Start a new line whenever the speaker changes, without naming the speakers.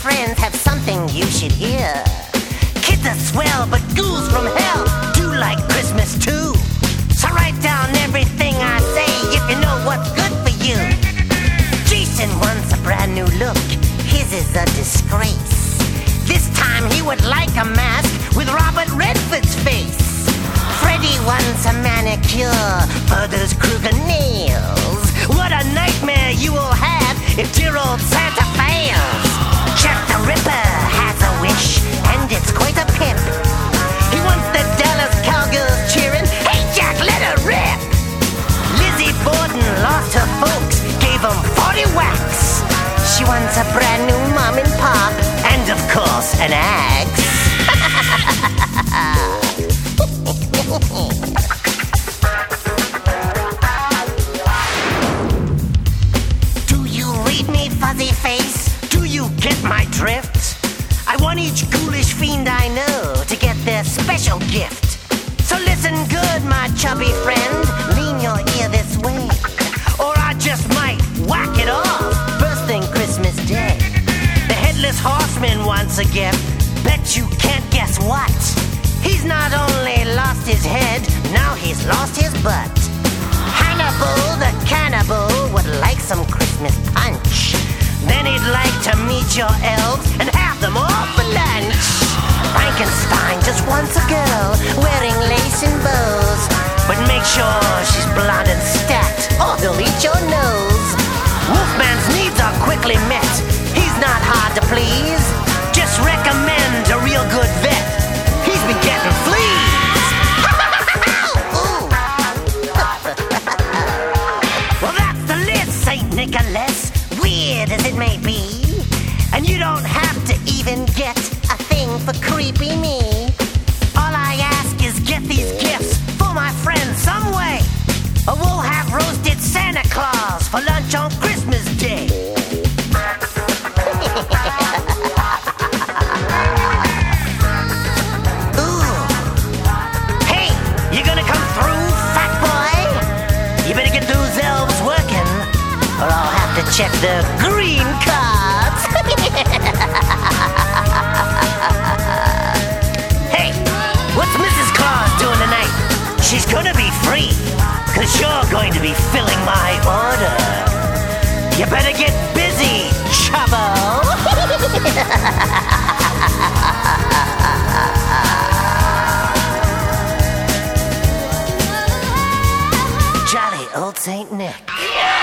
friends have something you should hear. Kids are swell, but ghouls from hell do like Christmas too. So write down everything I say if you know what's good for you. Jason wants a brand new look, his is a disgrace. This time he would like a mask with Robert Redford's face. Freddy wants a manicure for those crooked nails. What a nightmare you will have if dear old Santa fails. Jack the Ripper has a wish, and it's quite a pimp. He wants the Dallas Cowgirls cheering, "Hey Jack, let her rip!" Lizzie Borden lost her folks, gave them 40 whacks. She wants a brand new mom and pop, and of course an axe. Do you read me, fuzzy face? Do you get my drift? I want each ghoulish fiend I know to get their special gift. So listen good, my chubby friend, lean your ear this way, or I just might whack it off first thing Christmas Day. The Headless Horseman wants a gift, bet you can't guess what. He's not only lost his head, now he's lost his butt. Hannibal the cannibal would like some Christmas punch. Then he'd like to meet your elves and have them all for lunch. Frankenstein just wants a girl wearing lace and bows, but make sure she's blonde and stacked or they'll eat your nose. Wolfman's needs are quickly met, he's not hard to please. Just recommend a real good vet, he's been getting fleas. Well, that's the list, St. Nicholas, weird as it may be. And you don't have to even get a thing for creepy me. All I ask is get these gifts for my friends some way, or we'll have roasted Santa Claus for lunch on Christmas Day. Ooh. Hey, you gonna come through, fat boy? You better get those elves working, or I'll have to check the green cards. Hey, what's Mrs. Claus doing tonight? She's gonna be free, 'cause you're going to be filling my order. You better get busy, chubbo. Jolly old Saint Nick.